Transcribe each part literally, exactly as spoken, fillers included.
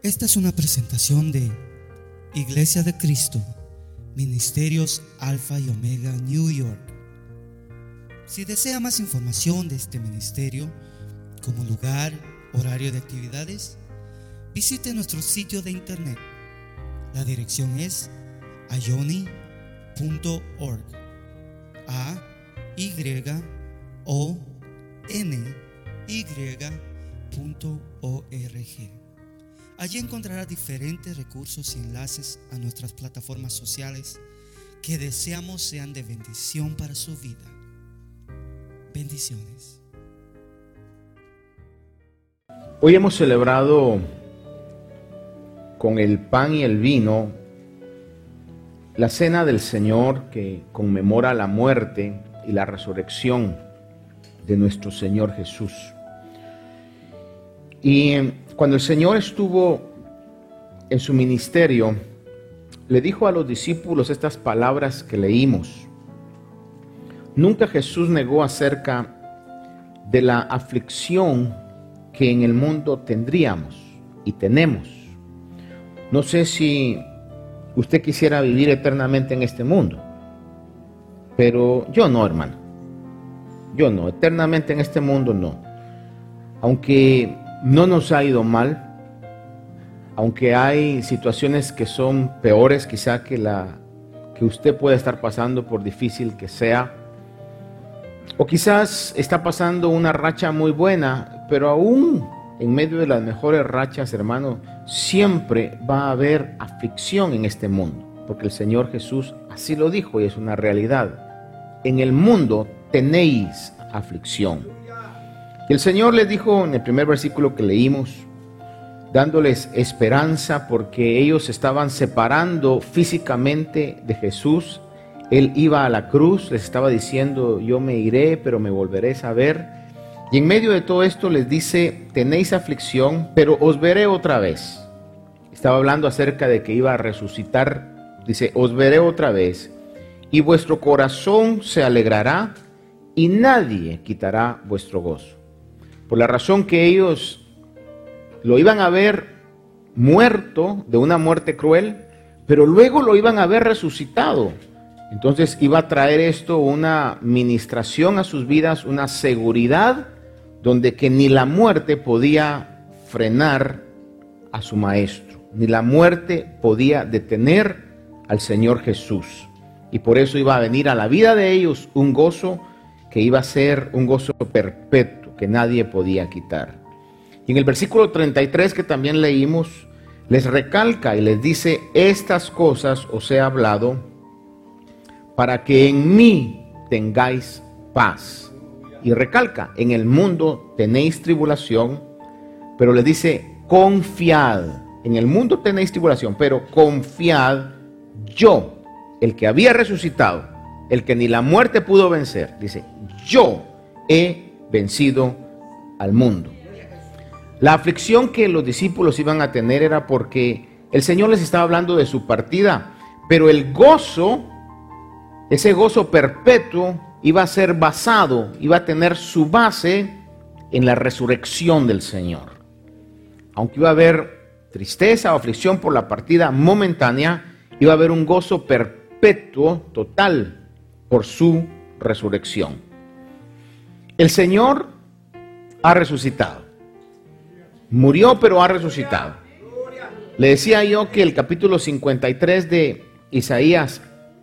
Esta es una presentación de Iglesia de Cristo, Ministerios Alfa y Omega, New York. Si desea más información de este ministerio, como lugar, horario de actividades, visite nuestro sitio de internet. La dirección es ayoni punto org. A Y O N Y punto org. Allí encontrará diferentes recursos y enlaces a nuestras plataformas sociales que deseamos sean de bendición para su vida. Bendiciones. Hoy hemos celebrado con el pan y el vino la cena del Señor, que conmemora la muerte y la resurrección de nuestro Señor Jesús. Y cuando el Señor estuvo en su ministerio, le dijo a los discípulos estas palabras que leímos. Nunca Jesús negó acerca de la aflicción que en el mundo tendríamos y tenemos. No sé si usted quisiera vivir eternamente en este mundo, pero yo no, hermano. Yo no, eternamente en este mundo no. Aunque no nos ha ido mal, aunque hay situaciones que son peores quizá que la que usted pueda estar pasando, por difícil que sea, o quizás está pasando una racha muy buena, pero aún en medio de las mejores rachas, hermano, siempre va a haber aflicción en este mundo, porque el Señor Jesús así lo dijo y es una realidad. En el mundo tenéis aflicción. Y el Señor les dijo en el primer versículo que leímos, dándoles esperanza porque ellos estaban separando físicamente de Jesús. Él iba a la cruz, les estaba diciendo, yo me iré, pero me volveré a ver. Y en medio de todo esto les dice, tenéis aflicción, pero os veré otra vez. Estaba hablando acerca de que iba a resucitar. Dice, os veré otra vez, y vuestro corazón se alegrará, y nadie quitará vuestro gozo. Por la razón que ellos lo iban a ver muerto de una muerte cruel, pero luego lo iban a ver resucitado. Entonces iba a traer esto una ministración a sus vidas, una seguridad donde que ni la muerte podía frenar a su maestro, ni la muerte podía detener al Señor Jesús. Y por eso iba a venir a la vida de ellos un gozo que iba a ser un gozo perpetuo, que nadie podía quitar. Y en el versículo treinta y tres que también leímos, les recalca y les dice, estas cosas os he hablado para que en mí tengáis paz. Y recalca, en el mundo tenéis tribulación, pero les dice, confiad. En el mundo tenéis tribulación, pero confiad, yo, el que había resucitado, el que ni la muerte pudo vencer, dice, yo he vencido al mundo. La aflicción que los discípulos iban a tener era porque el Señor les estaba hablando de su partida, pero el gozo, ese gozo perpetuo, iba a ser basado, iba a tener su base en la resurrección del Señor. Aunque iba a haber tristeza o aflicción por la partida momentánea, iba a haber un gozo perpetuo, total, por su resurrección. El Señor ha resucitado. Murió, pero ha resucitado. Le decía yo que el capítulo cincuenta y tres de Isaías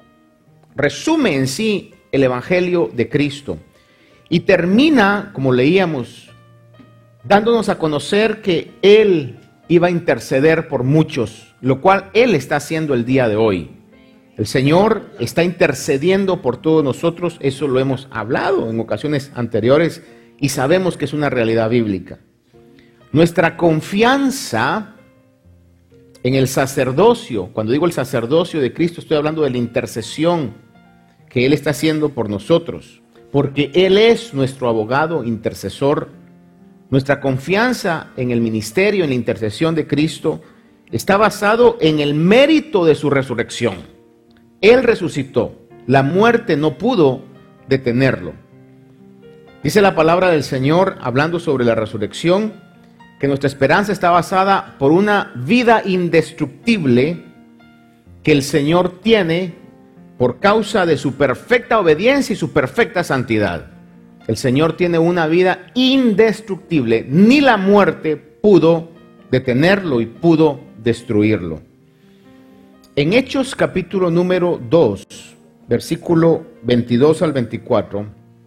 resume en sí el Evangelio de Cristo y termina, como leíamos, dándonos a conocer que Él iba a interceder por muchos, lo cual Él está haciendo el día de hoy. El Señor está intercediendo por todos nosotros, eso lo hemos hablado en ocasiones anteriores y sabemos que es una realidad bíblica. Nuestra confianza en el sacerdocio, cuando digo el sacerdocio de Cristo, estoy hablando de la intercesión que Él está haciendo por nosotros, porque Él es nuestro abogado intercesor. Nuestra confianza en el ministerio, en la intercesión de Cristo, está basado en el mérito de su resurrección. Él resucitó, la muerte no pudo detenerlo. Dice la palabra del Señor, hablando sobre la resurrección, que nuestra esperanza está basada por una vida indestructible que el Señor tiene por causa de su perfecta obediencia y su perfecta santidad. El Señor tiene una vida indestructible, ni la muerte pudo detenerlo y pudo destruirlo. En Hechos capítulo número dos, versículo veintidós al veinticuatro,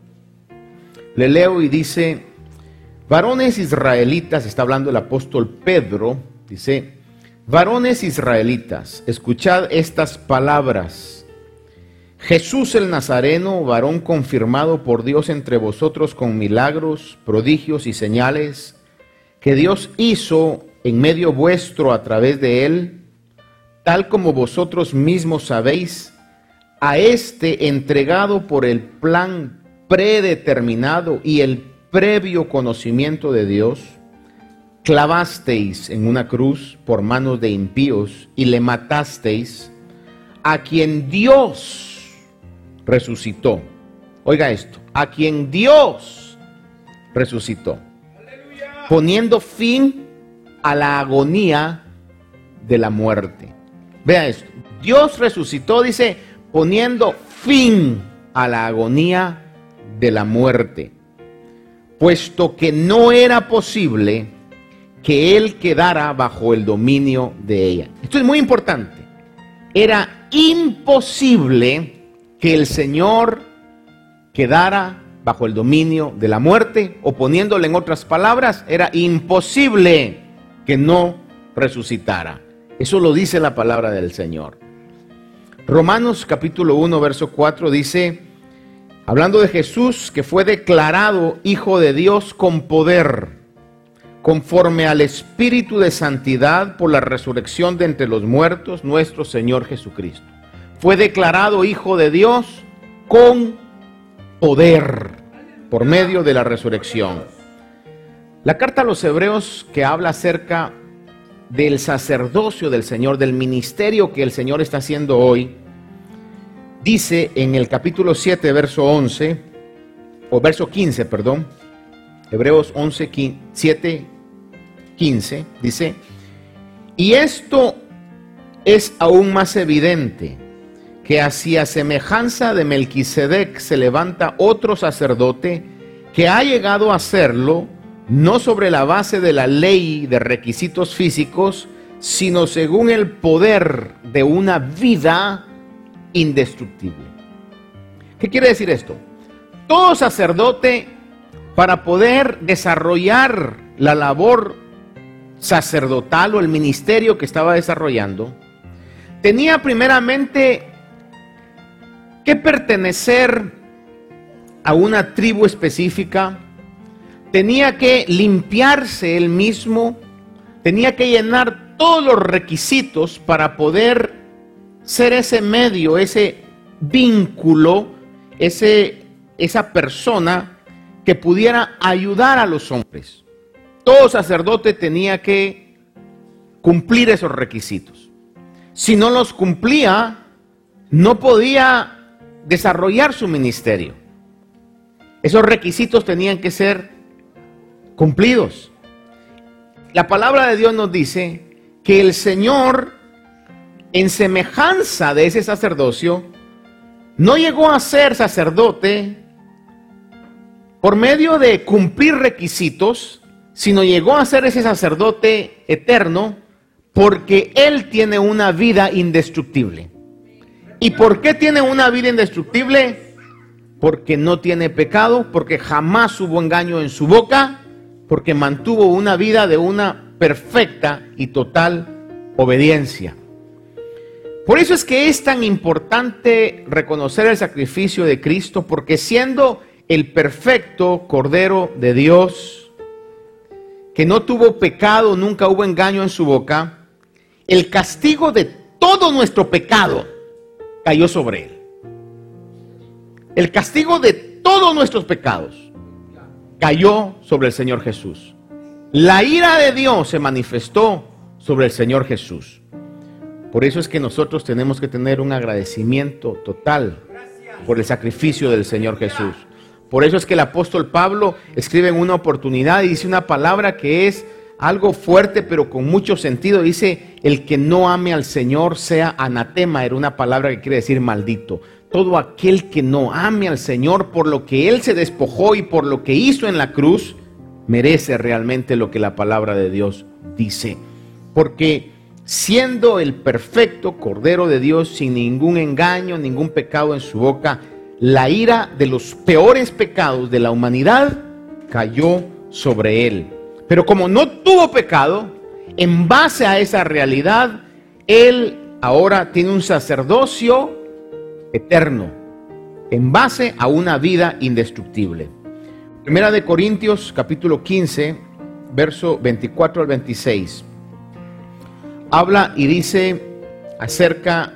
le leo y dice: varones israelitas, está hablando el apóstol Pedro, dice: varones israelitas, escuchad estas palabras. Jesús el Nazareno, varón confirmado por Dios entre vosotros con milagros, prodigios y señales, que Dios hizo en medio vuestro a través de él, tal como vosotros mismos sabéis, a este entregado por el plan predeterminado y el previo conocimiento de Dios, clavasteis en una cruz por manos de impíos y le matasteis, a quien Dios resucitó. Oiga esto, a quien Dios resucitó, poniendo fin a la agonía de la muerte. Vea esto, Dios resucitó, dice, poniendo fin a la agonía de la muerte, puesto que no era posible que él quedara bajo el dominio de ella. Esto es muy importante. Era imposible que el Señor quedara bajo el dominio de la muerte, o poniéndole en otras palabras, era imposible que no resucitara. Eso lo dice la palabra del Señor. Romanos capítulo uno, verso cuatro dice, hablando de Jesús, que fue declarado Hijo de Dios con poder, conforme al Espíritu de santidad por la resurrección de entre los muertos, nuestro Señor Jesucristo. Fue declarado Hijo de Dios con poder por medio de la resurrección. La carta a los Hebreos, que habla acerca del sacerdocio del Señor, del ministerio que el Señor está haciendo hoy, dice en el capítulo siete, verso once, o verso quince, perdón, Hebreos once, siete, quince, dice: y esto es aún más evidente, que hacia semejanza de Melquisedec se levanta otro sacerdote que ha llegado a serlo, no sobre la base de la ley de requisitos físicos, sino según el poder de una vida indestructible. ¿Qué quiere decir esto? Todo sacerdote, para poder desarrollar la labor sacerdotal o el ministerio que estaba desarrollando, tenía primeramente que pertenecer a una tribu específica, tenía que limpiarse él mismo, tenía que llenar todos los requisitos para poder ser ese medio, ese vínculo, ese, esa persona que pudiera ayudar a los hombres. Todo sacerdote tenía que cumplir esos requisitos. Si no los cumplía, no podía desarrollar su ministerio. Esos requisitos tenían que ser cumplidos. La palabra de Dios nos dice que el Señor, en semejanza de ese sacerdocio, no llegó a ser sacerdote por medio de cumplir requisitos, sino llegó a ser ese sacerdote eterno porque Él tiene una vida indestructible. ¿Y por qué tiene una vida indestructible? Porque no tiene pecado, porque jamás hubo engaño en su boca, porque mantuvo una vida de una perfecta y total obediencia. Por eso es que es tan importante reconocer el sacrificio de Cristo, porque siendo el perfecto Cordero de Dios, que no tuvo pecado, nunca hubo engaño en su boca, el castigo de todo nuestro pecado cayó sobre él. El castigo de todos nuestros pecados cayó sobre el Señor Jesús. La ira de Dios se manifestó sobre el Señor Jesús. Por eso es que nosotros tenemos que tener un agradecimiento total por el sacrificio del Señor Jesús. Por eso es que el apóstol Pablo escribe en una oportunidad y dice una palabra que es algo fuerte pero con mucho sentido. Dice, el que no ame al Señor sea anatema. Era una palabra que quiere decir maldito. Todo aquel que no ame al Señor por lo que Él se despojó y por lo que hizo en la cruz, merece realmente lo que la palabra de Dios dice. Porque siendo el perfecto Cordero de Dios, sin ningún engaño, ningún pecado en su boca, la ira de los peores pecados de la humanidad cayó sobre Él. Pero como no tuvo pecado, en base a esa realidad, Él ahora tiene un sacerdocio eterno, en base a una vida indestructible. Primera de Corintios, capítulo quince, verso veinticuatro al veintiséis. Habla y dice acerca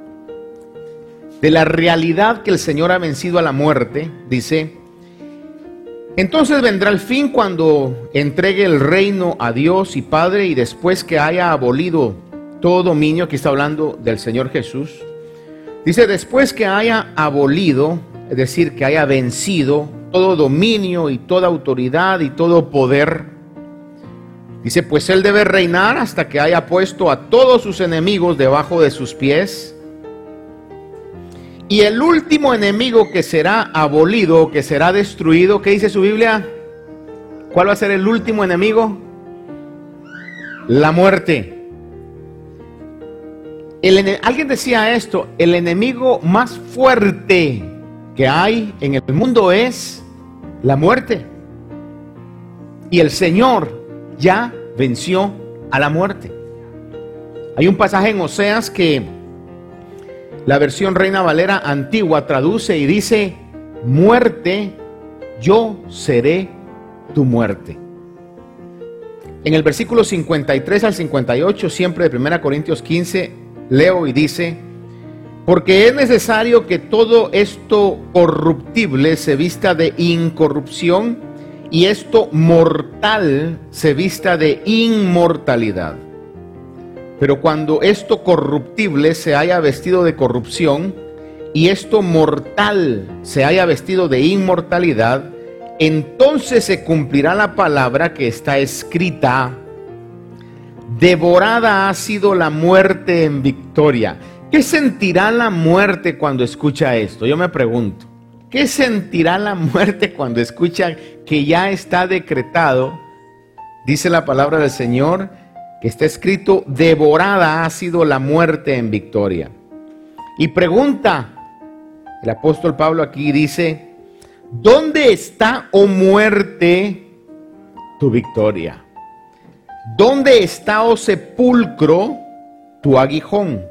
de la realidad que el Señor ha vencido a la muerte. Dice, entonces vendrá el fin cuando entregue el reino a Dios y Padre, y después que haya abolido todo dominio. Aquí está hablando del Señor Jesús. Dice, después que haya abolido, es decir, que haya vencido todo dominio y toda autoridad y todo poder. Dice, pues Él debe reinar hasta que haya puesto a todos sus enemigos debajo de sus pies. Y el último enemigo que será abolido, que será destruido, ¿qué dice su Biblia? ¿Cuál va a ser el último enemigo? La muerte. El, alguien decía esto, el enemigo más fuerte que hay en el mundo es la muerte. Y el Señor ya venció a la muerte. Hay un pasaje en Oseas que la versión Reina Valera antigua traduce y dice, muerte, yo seré tu muerte. En el versículo cincuenta y tres al cincuenta y ocho, siempre de Primera Corintios quince, leo y dice, porque es necesario que todo esto corruptible se vista de incorrupción y esto mortal se vista de inmortalidad. Pero cuando esto corruptible se haya vestido de corrupción y esto mortal se haya vestido de inmortalidad, entonces se cumplirá la palabra que está escrita, devorada ha sido la muerte en victoria. ¿Qué sentirá la muerte cuando escucha esto? Yo me pregunto, ¿qué sentirá la muerte cuando escucha que ya está decretado? Dice la palabra del Señor, que está escrito, devorada ha sido la muerte en victoria. Y pregunta, el apóstol Pablo aquí dice, ¿dónde está, oh muerte, tu victoria? ¿Dónde está, oh sepulcro, tu aguijón?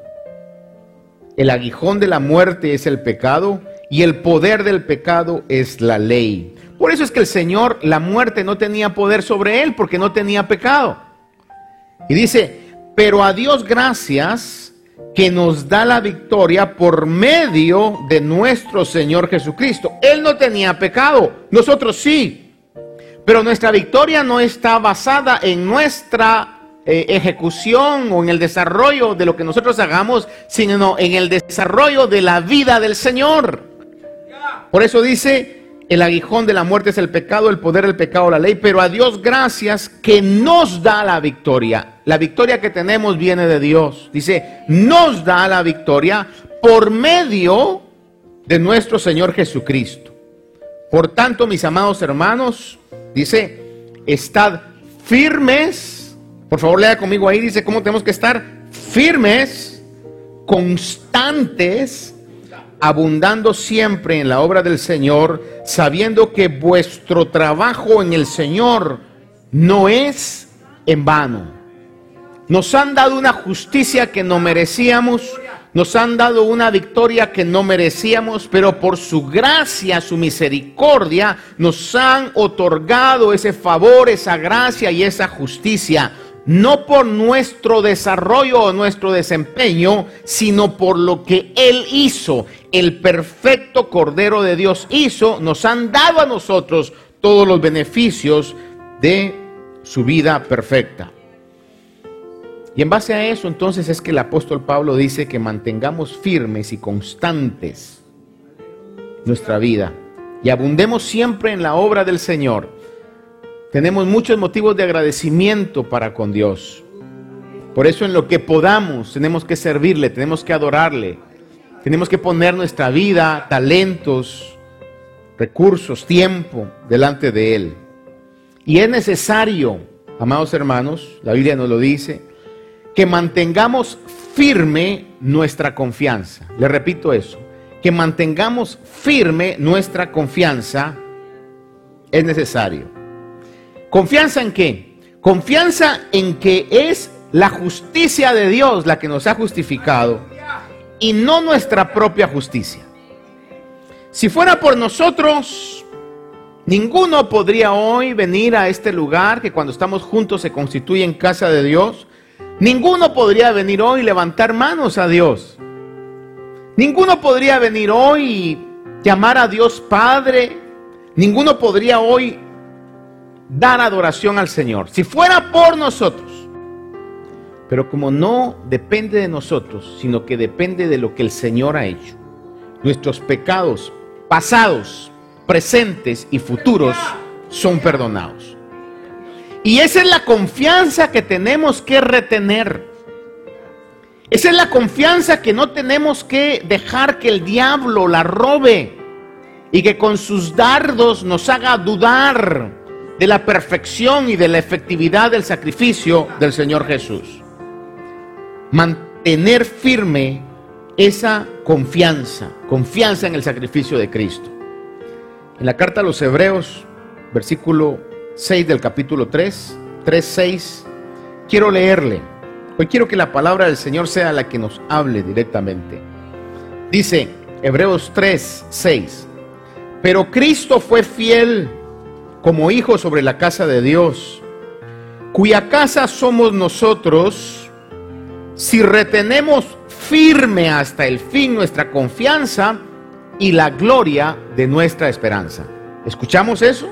El aguijón de la muerte es el pecado y el poder del pecado es la ley. Por eso es que el Señor, la muerte no tenía poder sobre él porque no tenía pecado. Y dice, pero a Dios gracias que nos da la victoria por medio de nuestro Señor Jesucristo. Él no tenía pecado, nosotros sí. Pero nuestra victoria no está basada en nuestra eh, ejecución o en el desarrollo de lo que nosotros hagamos, sino en el desarrollo de la vida del Señor. Por eso dice, el aguijón de la muerte es el pecado, el poder del pecado, la ley, pero a Dios gracias que nos da la victoria. La victoria que tenemos viene de Dios. Dice, nos da la victoria por medio de nuestro Señor Jesucristo. Por tanto, mis amados hermanos, dice, estad firmes. Por favor, lea conmigo ahí, dice cómo tenemos que estar firmes, constantes, abundando siempre en la obra del Señor, sabiendo que vuestro trabajo en el Señor no es en vano. Nos han dado una justicia que no merecíamos, nos han dado una victoria que no merecíamos, pero por su gracia, su misericordia, nos han otorgado ese favor, esa gracia y esa justicia. No por nuestro desarrollo o nuestro desempeño, sino por lo que Él hizo. El perfecto Cordero de Dios hizo, nos han dado a nosotros todos los beneficios de su vida perfecta. Y en base a eso, entonces, es que el apóstol Pablo dice que mantengamos firmes y constantes nuestra vida y abundemos siempre en la obra del Señor. tenemos muchos motivos de agradecimiento para con Dios. Por eso en lo que podamos tenemos que servirle, tenemos que adorarle, tenemos que poner nuestra vida, talentos, recursos, tiempo delante de Él. Y es necesario, amados hermanos, la Biblia nos lo dice, que mantengamos firme nuestra confianza. Le repito eso, que mantengamos firme nuestra confianza es necesario. ¿Confianza en qué? Confianza en que es la justicia de Dios la que nos ha justificado y no nuestra propia justicia. Si fuera por nosotros, ninguno podría hoy venir a este lugar que cuando estamos juntos se constituye en casa de Dios. Ninguno podría venir hoy y levantar manos a Dios. Ninguno podría venir hoy y llamar a Dios Padre. Ninguno podría hoy dar adoración al Señor, si fuera por nosotros. Pero como no depende de nosotros, sino que depende de lo que el Señor ha hecho, nuestros pecados pasados, presentes y futuros son perdonados. Y esa es la confianza que tenemos que retener. Esa es la confianza que no tenemos que dejar que el diablo la robe y que con sus dardos nos haga dudar de la perfección y de la efectividad del sacrificio del Señor Jesús. Mantener firme esa confianza, confianza en el sacrificio de Cristo. En la carta a los Hebreos, versículo seis del capítulo tres, tres, seis, quiero leerle. Hoy quiero que la palabra del Señor sea la que nos hable directamente. Dice Hebreos tres, seis, pero Cristo fue fiel como hijo sobre la casa de Dios, cuya casa somos nosotros, si retenemos firme hasta el fin nuestra confianza y la gloria de nuestra esperanza. ¿Escuchamos eso?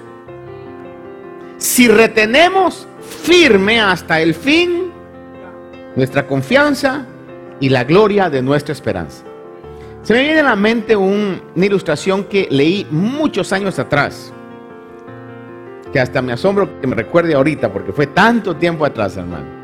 Si retenemos firme hasta el fin nuestra confianza y la gloria de nuestra esperanza. Se me viene a la mente un, una ilustración que leí muchos años atrás, que hasta me asombro que me recuerde ahorita, porque fue tanto tiempo atrás, hermano.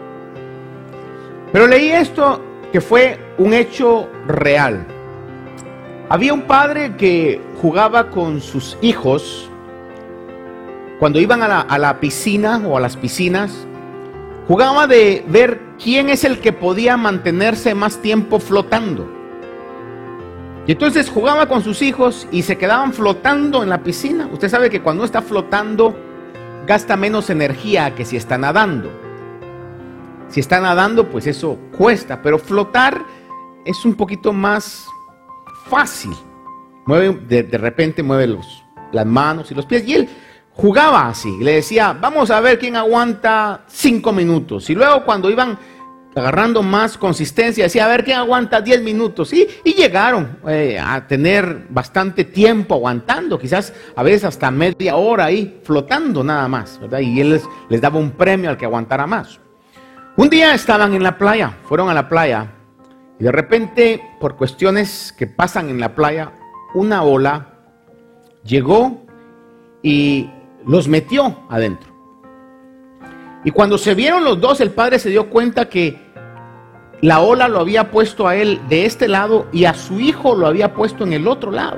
Pero leí esto que fue un hecho real. Había un padre que jugaba con sus hijos cuando iban a la, a la piscina o a las piscinas. Jugaba de ver quién es el que podía mantenerse más tiempo flotando. Y entonces jugaba con sus hijos y se quedaban flotando en la piscina. Usted sabe que cuando está flotando gasta menos energía que si está nadando. Si está nadando, pues eso cuesta, pero flotar es un poquito más fácil. Mueve, de, de repente mueve los, las manos y los pies. Y él jugaba así, le decía, vamos a ver quién aguanta cinco minutos. Y luego cuando iban agarrando más consistencia, decía, a ver quién aguanta diez minutos. Y, y llegaron eh, a tener bastante tiempo aguantando, quizás a veces hasta media hora ahí, flotando nada más, ¿verdad? Y él les, les daba un premio al que aguantara más. Un día estaban en la playa, fueron a la playa, y de repente, por cuestiones que pasan en la playa, una ola llegó y los metió adentro. Y cuando se vieron los dos, el padre se dio cuenta que la ola lo había puesto a él de este lado y a su hijo lo había puesto en el otro lado.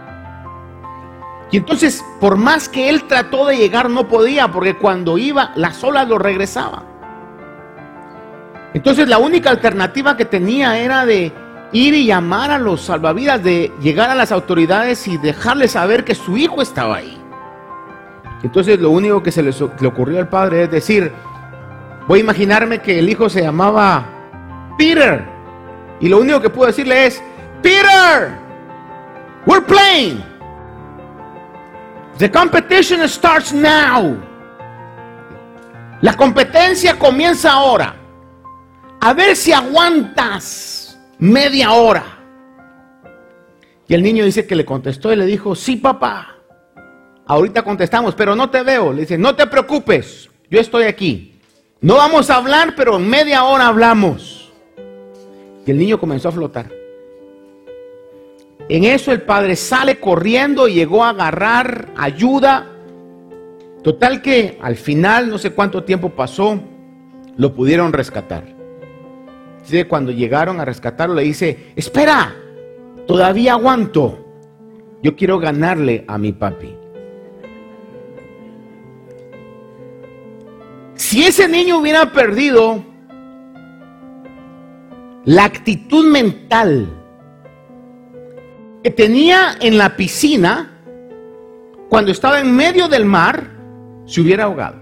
Y entonces, por más que él trató de llegar, no podía, porque cuando iba, las olas lo regresaban. Entonces la única alternativa que tenía era de ir y llamar a los salvavidas, de llegar a las autoridades y dejarles saber que su hijo estaba ahí. Entonces lo único que se les, le ocurrió al padre es decir, voy a imaginarme que el hijo se llamaba Peter, y lo único que pudo decirle es, Peter, we're playing. The competition starts now. La competencia comienza ahora. A ver si aguantas media hora. Y el niño dice que le contestó y le dijo, sí papá, ahorita contestamos, pero no te veo. Le dice, no te preocupes, yo estoy aquí. No vamos a hablar, pero en media hora hablamos. Y el niño comenzó a flotar. En eso el padre sale corriendo y llegó a agarrar ayuda. Total que al final, no sé cuánto tiempo pasó, lo pudieron rescatar. Así, cuando llegaron a rescatarlo, le dice: espera, todavía aguanto. Yo quiero ganarle a mi papi. Si ese niño hubiera perdido la actitud mental que tenía en la piscina, cuando estaba en medio del mar, se hubiera ahogado.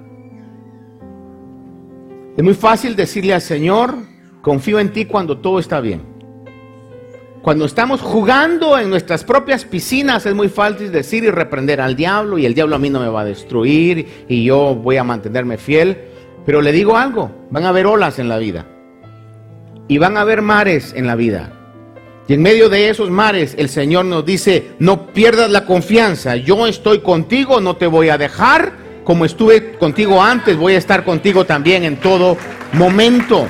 Es muy fácil decirle al Señor: confío en ti cuando todo está bien. Cuando estamos jugando en nuestras propias piscinas, es muy fácil decir y reprender al diablo, y el diablo a mí no me va a destruir, y yo voy a mantenerme fiel. Pero le digo algo: van a haber olas en la vida, y van a haber mares en la vida. Y en medio de esos mares, el Señor nos dice: no pierdas la confianza, yo estoy contigo, no te voy a dejar. Como estuve contigo antes, voy a estar contigo también en todo momento.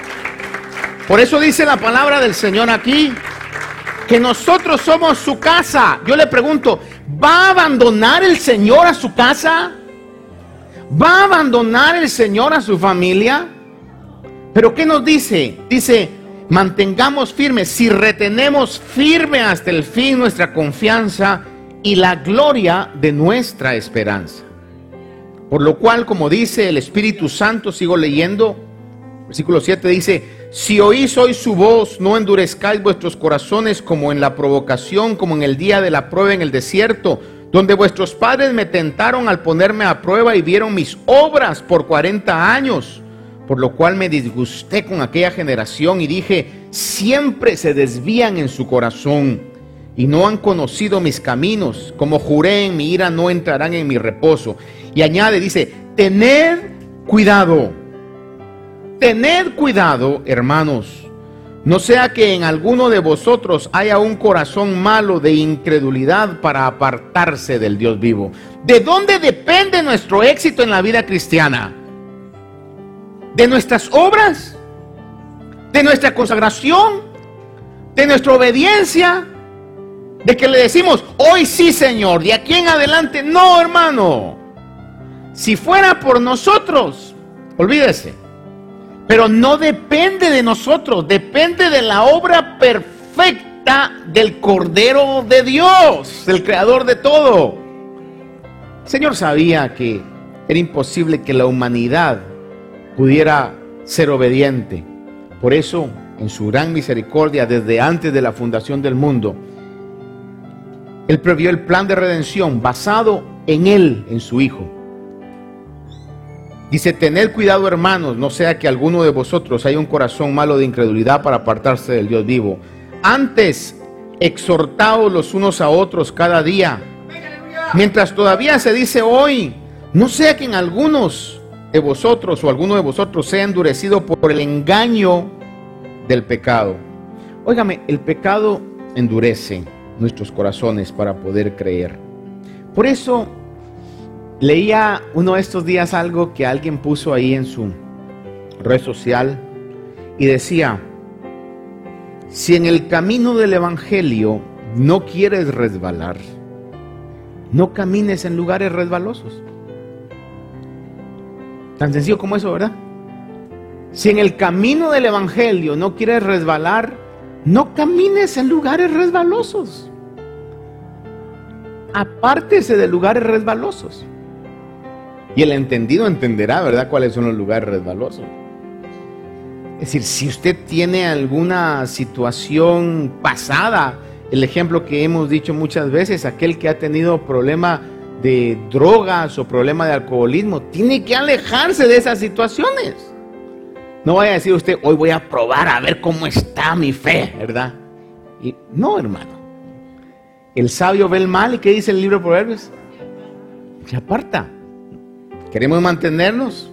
Por eso dice la palabra del Señor aquí, que nosotros somos su casa. Yo le pregunto: ¿va a abandonar el Señor a su casa? ¿Va a abandonar el Señor a su familia? ¿Pero qué nos dice? Dice: mantengamos firmes, si retenemos firme hasta el fin nuestra confianza y la gloria de nuestra esperanza. Por lo cual, como dice el Espíritu Santo, sigo leyendo, versículo siete dice: si oís hoy su voz, no endurezcáis vuestros corazones como en la provocación, como en el día de la prueba en el desierto, donde vuestros padres me tentaron al ponerme a prueba y vieron mis obras por cuarenta años. Por lo cual me disgusté con aquella generación y dije: siempre se desvían en su corazón y no han conocido mis caminos. Como juré en mi ira, no entrarán en mi reposo. Y añade, dice: tened cuidado, tened cuidado, hermanos, no sea que en alguno de vosotros haya un corazón malo de incredulidad para apartarse del Dios vivo. ¿De dónde depende nuestro éxito en la vida cristiana? ¿De nuestras obras? ¿De nuestra consagración? ¿De nuestra obediencia? ¿De que le decimos: hoy sí, Señor, de aquí en adelante? No, hermano. Si fuera por nosotros, olvídese. Pero no depende de nosotros, depende de la obra perfecta del Cordero de Dios, el Creador de todo. El Señor sabía que era imposible que la humanidad pudiera ser obediente. Por eso, en su gran misericordia, desde antes de la fundación del mundo, Él previó el plan de redención basado en Él, en su Hijo. Dice: tened cuidado, hermanos, no sea que alguno de vosotros haya un corazón malo de incredulidad para apartarse del Dios vivo. Antes, exhortaos los unos a otros cada día, mientras todavía se dice hoy, no sea que en algunos de vosotros o alguno de vosotros sea endurecido por el engaño del pecado. Óigame, el pecado endurece nuestros corazones para poder creer. Por eso leía uno de estos días algo que alguien puso ahí en su red social y decía: si en el camino del evangelio no quieres resbalar, no camines en lugares resbalosos. Tan sencillo como eso, ¿verdad? Si en el camino del evangelio no quieres resbalar, no camines en lugares resbalosos. Apártese de lugares resbalosos. Y el entendido entenderá, ¿verdad?, cuáles son los lugares resbalosos. Es decir, si usted tiene alguna situación pasada, el ejemplo que hemos dicho muchas veces, aquel que ha tenido problema de drogas o problema de alcoholismo, tiene que alejarse de esas situaciones. No vaya a decir usted: hoy voy a probar a ver cómo está mi fe, ¿verdad? Y no, hermano. El sabio ve el mal, y ¿qué dice el libro de Proverbios? Se aparta. Queremos mantenernos.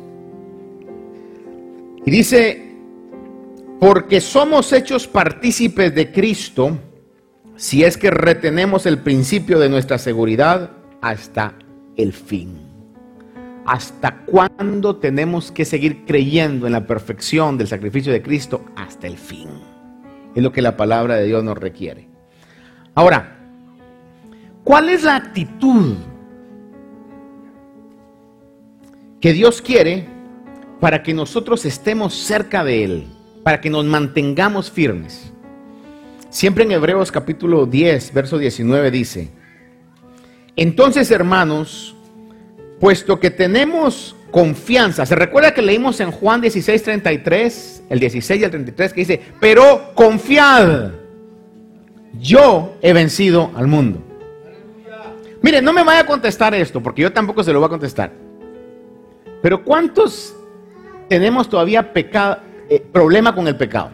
Y dice: porque somos hechos partícipes de Cristo, si es que retenemos el principio de nuestra seguridad hasta el fin. ¿Hasta cuándo tenemos que seguir creyendo en la perfección del sacrificio de Cristo? Hasta el fin. Es lo que la palabra de Dios nos requiere. Ahora, ¿cuál es la actitud que Dios quiere para que nosotros estemos cerca de Él, para que nos mantengamos firmes. Siempre en Hebreos capítulo diez, verso diecinueve dice: entonces, hermanos, puesto que tenemos confianza. ¿Se recuerda que leímos en Juan dieciséis, treinta y tres, el dieciséis y el treinta y tres, que dice: pero confiad, yo he vencido al mundo? Mire, no me vaya a contestar esto, porque yo tampoco se lo voy a contestar. Pero ¿cuántos tenemos todavía pecado, eh, problema con el pecado?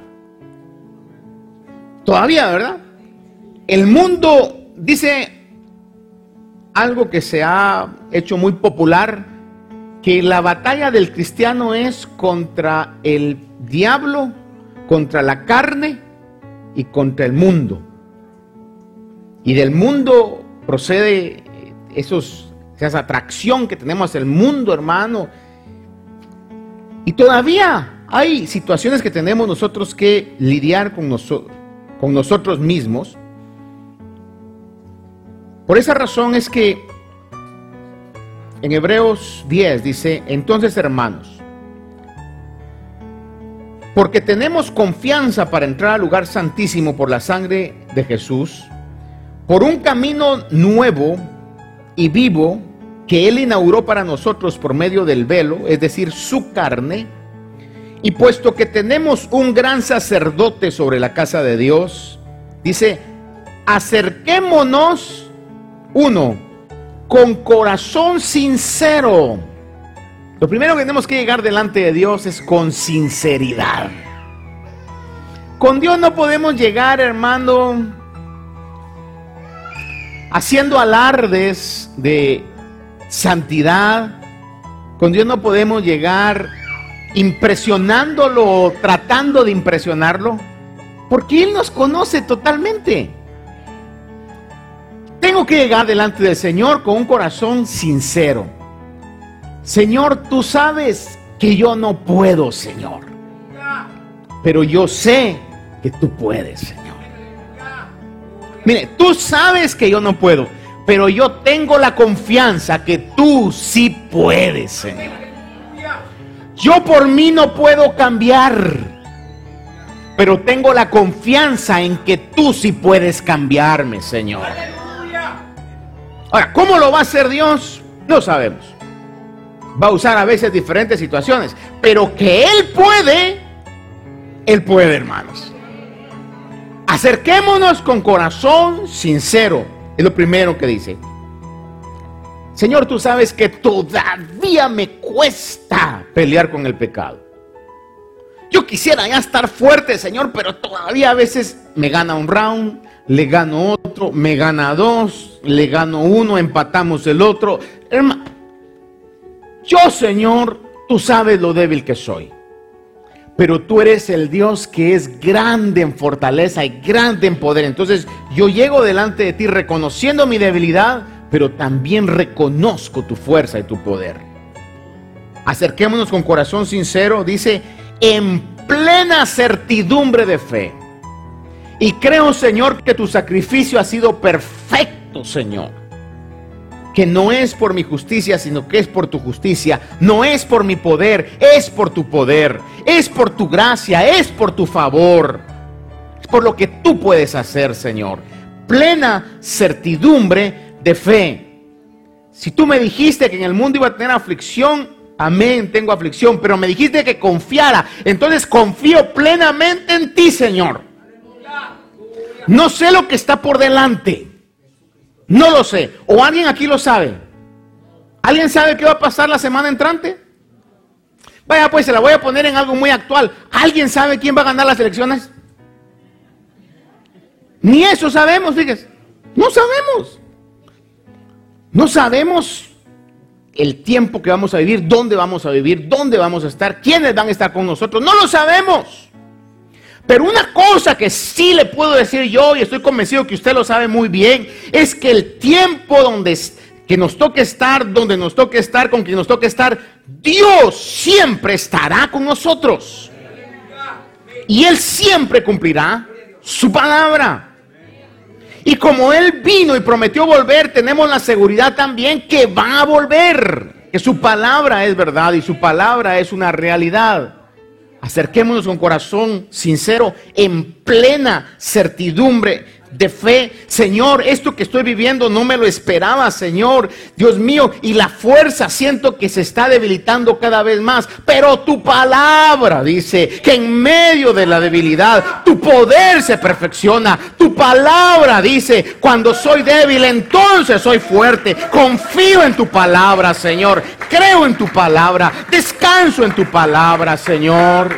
Todavía, ¿verdad? El mundo dice algo que se ha hecho muy popular, que la batalla del cristiano es contra el diablo, contra la carne y contra el mundo. Y del mundo procede esos, esa atracción que tenemos hacia el mundo, hermano. Y todavía hay situaciones que tenemos nosotros que lidiar con, noso- con nosotros mismos. Por esa razón es que en Hebreos diez dice: entonces, hermanos, porque tenemos confianza para entrar al lugar santísimo por la sangre de Jesús, por un camino nuevo y vivo que Él inauguró para nosotros por medio del velo, es decir, su carne. Y puesto que tenemos un gran sacerdote sobre la casa de Dios, dice: acerquémonos, uno, con corazón sincero. Lo primero que tenemos que llegar delante de Dios es con sinceridad. Con Dios no podemos llegar, hermano, haciendo alardes de santidad. Con Dios no podemos llegar impresionándolo, tratando de impresionarlo, porque Él nos conoce totalmente. Tengo que llegar delante del Señor con un corazón sincero. Señor, tú sabes que yo no puedo, Señor, pero yo sé que tú puedes, Señor. Mire, tú sabes que yo no puedo, pero yo tengo la confianza que tú sí puedes, Señor. Yo por mí no puedo cambiar, pero tengo la confianza en que tú sí puedes cambiarme, Señor. Ahora, ¿cómo lo va a hacer Dios? No sabemos. Va a usar a veces diferentes situaciones, pero que Él puede, Él puede, hermanos. Acerquémonos con corazón sincero, es lo primero que dice. Señor, tú sabes que todavía me cuesta pelear con el pecado. Yo quisiera ya estar fuerte, Señor, pero todavía a veces me gana un round, le gano otro, me gana dos, le gano uno, empatamos el otro. Hermano, yo, Señor, tú sabes lo débil que soy, pero tú eres el Dios que es grande en fortaleza y grande en poder. Entonces yo llego delante de ti reconociendo mi debilidad, pero también reconozco tu fuerza y tu poder. Acerquémonos con corazón sincero, dice, en plena certidumbre de fe. Y creo, Señor, que tu sacrificio ha sido perfecto, Señor. Que no es por mi justicia, sino que es por tu justicia. No es por mi poder, es por tu poder. Es por tu gracia, es por tu favor. Es por lo que tú puedes hacer, Señor. Plena certidumbre de fe. Si tú me dijiste que en el mundo iba a tener aflicción, amén, tengo aflicción, pero me dijiste que confiara, entonces confío plenamente en ti, Señor. No sé lo que está por delante, no lo sé, o alguien aquí lo sabe. ¿Alguien sabe qué va a pasar la semana entrante? Vaya, pues se la voy a poner en algo muy actual. ¿Alguien sabe quién va a ganar las elecciones? Ni eso sabemos, fíjese. No sabemos. No sabemos el tiempo que vamos a vivir, dónde vamos a vivir, dónde vamos a estar, quiénes van a estar con nosotros. No lo sabemos. Pero una cosa que sí le puedo decir yo, y estoy convencido que usted lo sabe muy bien, es que el tiempo donde que nos toque estar, donde nos toque estar, con quien nos toque estar, Dios siempre estará con nosotros. Y Él siempre cumplirá su palabra. Y como Él vino y prometió volver, tenemos la seguridad también que va a volver. que su palabra es verdad y su palabra es una realidad. Acerquémonos con corazón sincero, en plena certidumbre de fe. Señor, esto que estoy viviendo no me lo esperaba, Señor, Dios mío, y la fuerza siento que se está debilitando cada vez más, pero tu palabra dice que en medio de la debilidad tu poder se perfecciona. Tu palabra dice, cuando soy débil entonces soy fuerte. Confío en tu palabra, Señor, creo en tu palabra, descanso en tu palabra, Señor.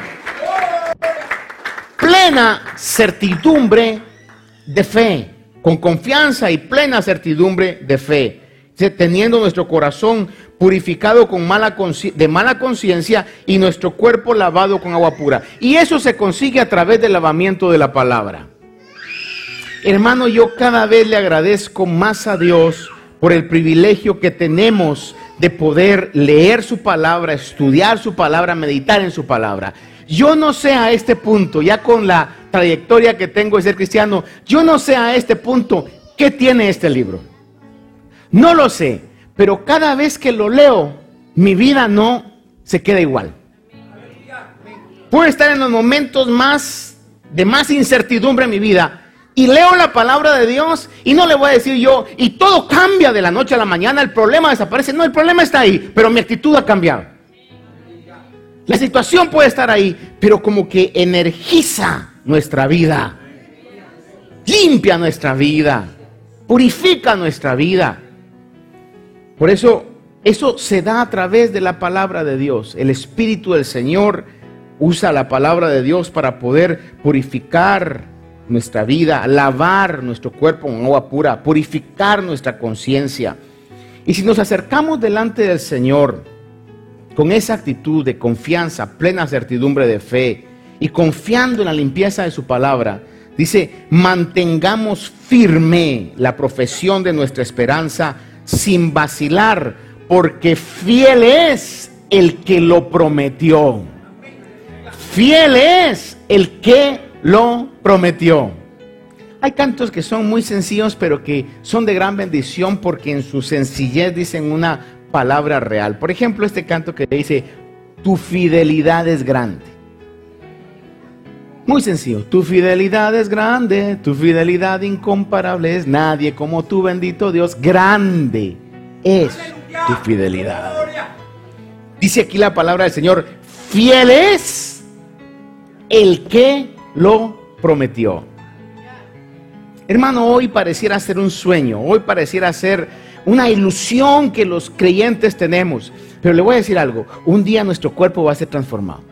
Plena certidumbre de fe, con confianza y plena certidumbre de fe, teniendo nuestro corazón purificado con mala de mala conciencia y nuestro cuerpo lavado con agua pura. Y eso se consigue a través del lavamiento de la palabra. Hermano, yo cada vez le agradezco más a Dios por el privilegio que tenemos de poder leer su palabra, estudiar su palabra, meditar en su palabra. Yo no sé a este punto, ya con la trayectoria que tengo de ser cristiano, yo no sé a este punto qué tiene este libro. No lo sé, pero cada vez que lo leo, mi vida no se queda igual. Puedo estar en los momentos más de más incertidumbre en mi vida y leo la palabra de Dios y no le voy a decir yo, y todo cambia de la noche a la mañana, el problema desaparece. No, el problema está ahí, pero mi actitud ha cambiado. La situación puede estar ahí, pero como que energiza nuestra vida, limpia nuestra vida, purifica nuestra vida. Por eso, eso se da a través de la palabra de Dios. El Espíritu del Señor usa la palabra de Dios para poder purificar nuestra vida, lavar nuestro cuerpo con agua pura, purificar nuestra conciencia. Y si nos acercamos delante del Señor con esa actitud de confianza, plena certidumbre de fe y confiando en la limpieza de su palabra, dice, mantengamos firme la profesión de nuestra esperanza sin vacilar, porque fiel es el que lo prometió. Fiel es el que lo prometió. Hay cantos que son muy sencillos, pero que son de gran bendición porque en su sencillez dicen una palabra real. Por ejemplo, este canto que dice, tu fidelidad es grande. Muy sencillo, tu fidelidad es grande, tu fidelidad incomparable es, nadie como tú, bendito Dios, grande es tu fidelidad. Dice aquí la palabra del Señor, fiel es el que lo prometió. Hermano, hoy pareciera ser un sueño, hoy pareciera ser una ilusión que los creyentes tenemos, pero le voy a decir algo, un día nuestro cuerpo va a ser transformado.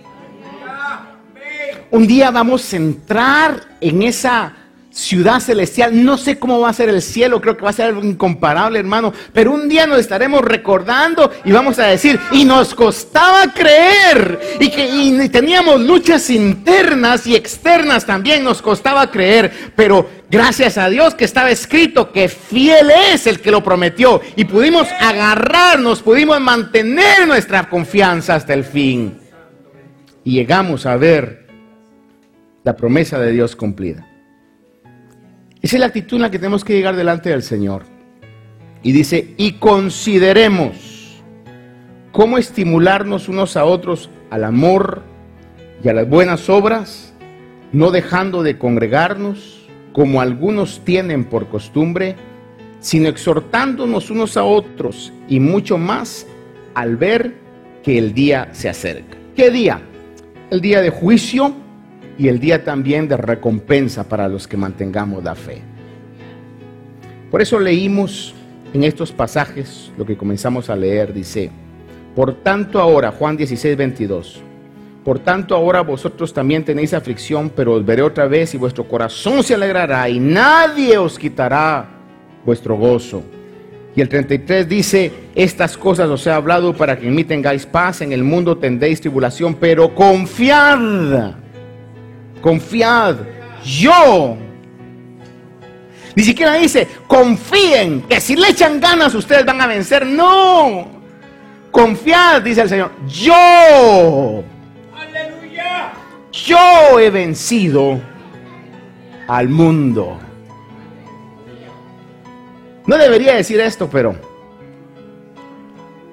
Un día vamos a entrar en esa ciudad celestial. No sé cómo va a ser el cielo, creo que va a ser algo incomparable, hermano, pero un día nos estaremos recordando y vamos a decir, y nos costaba creer, y que y teníamos luchas internas y externas también, nos costaba creer, pero gracias a Dios que estaba escrito que fiel es el que lo prometió, y pudimos agarrarnos, pudimos mantener nuestra confianza hasta el fin, y llegamos a ver la promesa de Dios cumplida. Esa es la actitud en la que tenemos que llegar delante del Señor. Y dice, y consideremos cómo estimularnos unos a otros al amor y a las buenas obras, no dejando de congregarnos, como algunos tienen por costumbre, sino exhortándonos unos a otros, y mucho más al ver que el día se acerca. ¿Qué día? El día de juicio y el día también de recompensa para los que mantengamos la fe. Por eso leímos en estos pasajes lo que comenzamos a leer, dice, por tanto ahora, Juan dieciséis, veintidós, por tanto ahora vosotros también tenéis aflicción, pero os veré otra vez y vuestro corazón se alegrará y nadie os quitará vuestro gozo. Y el treinta y tres dice, estas cosas os he hablado para que en mí tengáis paz, en el mundo tendréis tribulación, pero confiad. Confiad, yo. Ni siquiera dice, confíen, que si le echan ganas ustedes van a vencer. No. Confiad, dice el Señor, yo. Aleluya. Yo he vencido al mundo. No debería decir esto, pero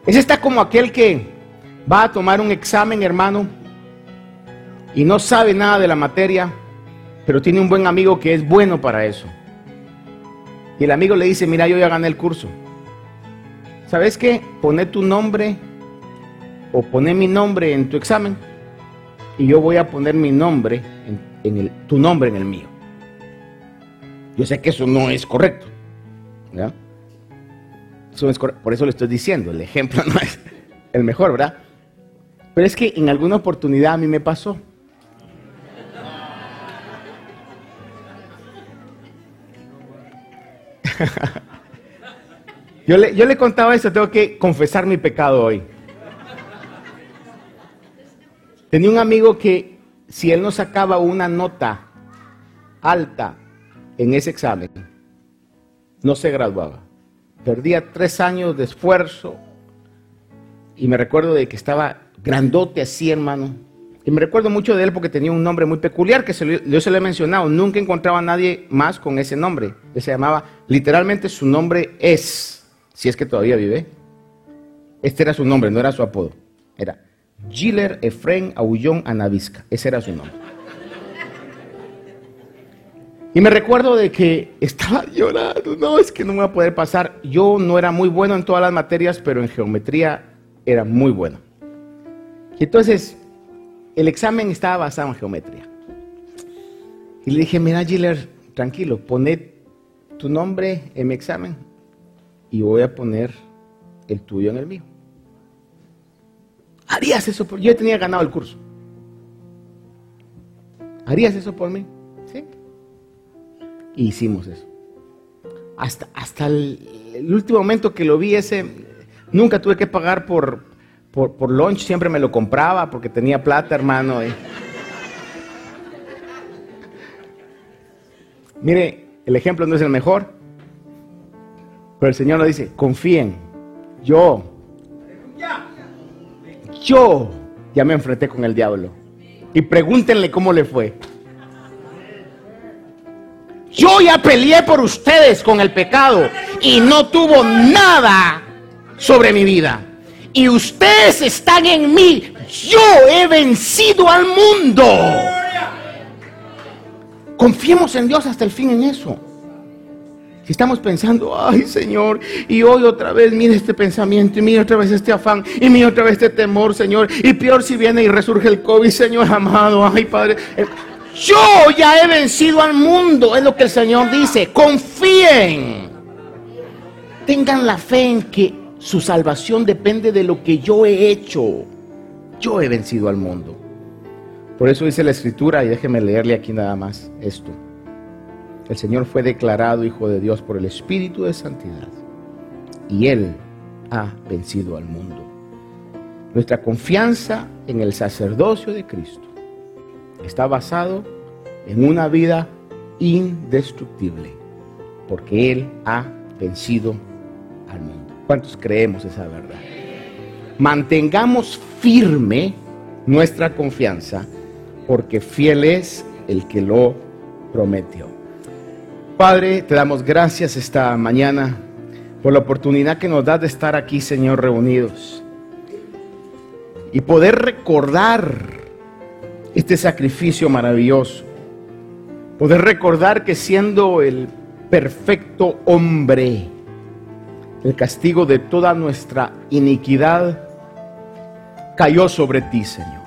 Ese está como aquel que va a tomar un examen, hermano, y no sabe nada de la materia, pero tiene un buen amigo que es bueno para eso. Y el amigo le dice, mira, yo ya gané el curso. ¿Sabes qué? Poné tu nombre o poné mi nombre en tu examen y yo voy a poner mi nombre en, en el, tu nombre en el mío. Yo sé que eso no es correcto, ¿verdad? Eso no es correcto. Por eso le estoy diciendo, el ejemplo no es el mejor, ¿verdad? Pero es que en alguna oportunidad a mí me pasó. Yo le, yo le contaba esto, tengo que confesar mi pecado hoy. Tenía un amigo que si él no sacaba una nota alta en ese examen, no se graduaba. Perdía tres años de esfuerzo y me recuerdo de que estaba grandote así, hermano. Y me recuerdo mucho de él porque tenía un nombre muy peculiar que se lo, yo se lo he mencionado. Nunca encontraba a nadie más con ese nombre. Él se llamaba, literalmente su nombre es, si es que todavía vive. Este era su nombre, no era su apodo. Era Giller Efrén Aullón Anavisca. Ese era su nombre. Y me recuerdo de que estaba llorando. No, es que no me voy a poder pasar. Yo no era muy bueno en todas las materias, pero en geometría era muy bueno. Y entonces el examen estaba basado en geometría. Y le dije, mira, Giller, tranquilo, poné tu nombre en mi examen y voy a poner el tuyo en el mío. ¿Harías eso por mí? Yo tenía ganado el curso. ¿Harías eso por mí? Sí. Y hicimos eso. Hasta, hasta el, el último momento que lo vi ese, nunca tuve que pagar por, por, por lunch, siempre me lo compraba porque tenía plata, hermano. Y... Mire, el ejemplo no es el mejor, pero el Señor nos dice, confíen, yo, yo ya me enfrenté con el diablo. Y pregúntenle cómo le fue. Yo ya peleé por ustedes con el pecado y no tuvo nada sobre mi vida. Y ustedes están en mí. Yo he vencido al mundo. Confiemos en Dios hasta el fin en eso. Si estamos pensando, ay Señor, y hoy otra vez, mire este pensamiento, y mire otra vez este afán, y mire otra vez este temor, Señor, y peor si viene y resurge el COVID, Señor amado, ay Padre, yo ya he vencido al mundo, es lo que el Señor dice. Confíen, tengan la fe en que su salvación depende de lo que yo he hecho. Yo he vencido al mundo. Por eso dice la Escritura, y déjeme leerle aquí nada más esto. El Señor fue declarado Hijo de Dios por el Espíritu de Santidad, y Él ha vencido al mundo. Nuestra confianza en el sacerdocio de Cristo está basado en una vida indestructible, porque Él ha vencido al mundo. ¿Cuántos creemos esa verdad? Mantengamos firme nuestra confianza, porque fiel es el que lo prometió. Padre, te damos gracias esta mañana por la oportunidad que nos das de estar aquí, Señor, reunidos y poder recordar este sacrificio maravilloso, poder recordar que siendo el perfecto hombre, el castigo de toda nuestra iniquidad cayó sobre ti, Señor.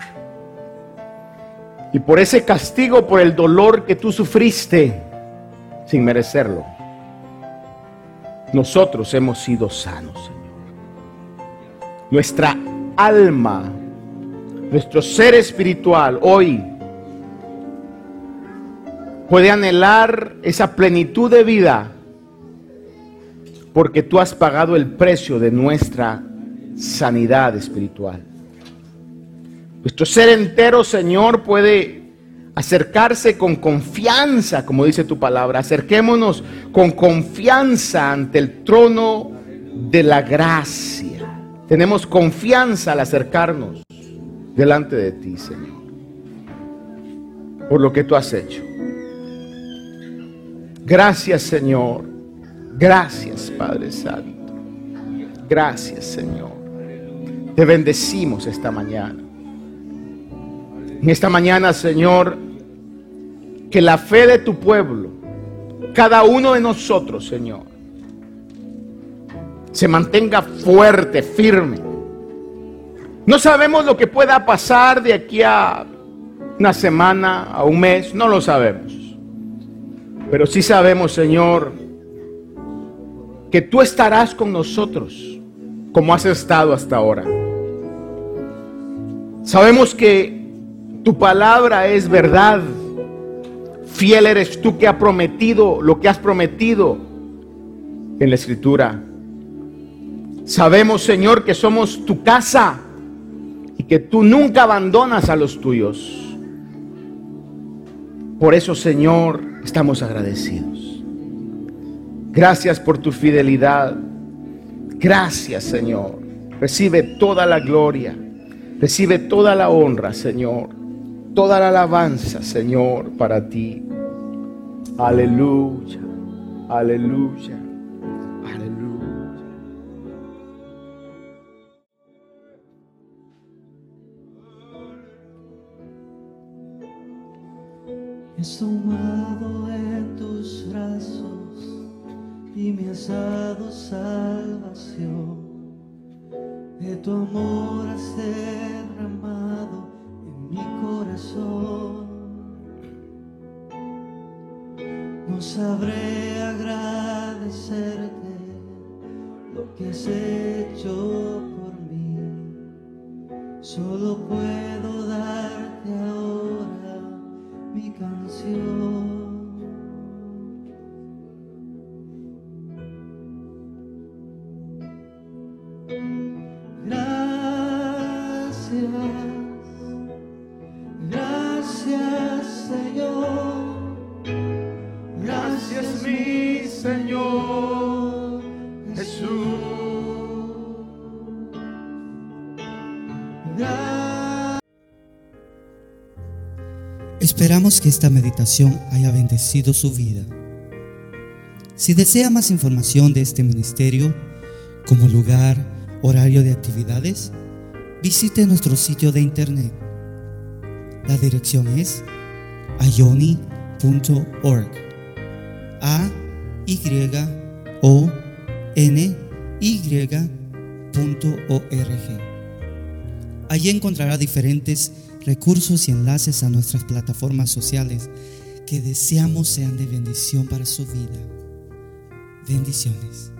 Y por ese castigo, por el dolor que tú sufriste sin merecerlo, nosotros hemos sido sanos, Señor. Nuestra alma, nuestro ser espiritual hoy puede anhelar esa plenitud de vida porque tú has pagado el precio de nuestra sanidad espiritual. Nuestro ser entero, Señor, puede acercarse con confianza, como dice tu palabra. Acerquémonos con confianza ante el trono de la gracia. Tenemos confianza al acercarnos delante de ti, Señor, por lo que tú has hecho. Gracias, Señor. Gracias, Padre Santo. Gracias, Señor. Te bendecimos esta mañana. En esta mañana, Señor, que la fe de tu pueblo, cada uno de nosotros, Señor, se mantenga fuerte, firme. No sabemos lo que pueda pasar de aquí a una semana, a un mes, no lo sabemos. Pero sí sabemos, Señor, que tú estarás con nosotros como has estado hasta ahora. Sabemos que tu palabra es verdad. Fiel eres tú que has prometido lo que has prometido en la Escritura. Sabemos, Señor, que somos tu casa y que tú nunca abandonas a los tuyos. Por eso, Señor, estamos agradecidos. Gracias por tu fidelidad. Gracias, Señor. Recibe toda la gloria. Recibe toda la honra, Señor. Toda la alabanza, Señor, para ti. Aleluya. Aleluya. Aleluya. Estoy tomado en tus brazos y me has dado salvación. De tu amor has derramado en mi corazón. No sabré agradecerte lo que has hecho por mí. Solo puedo darte ahora mi canción. Gracias, gracias, Señor. Gracias, mi Señor Jesús. Esperamos que esta meditación haya bendecido su vida. Si desea más información de este ministerio, como lugar, horario de actividades, visite nuestro sitio de internet. La dirección es ayoni punto org. A Y O N Y punto org. Allí encontrará diferentes recursos y enlaces a nuestras plataformas sociales que deseamos sean de bendición para su vida. Bendiciones.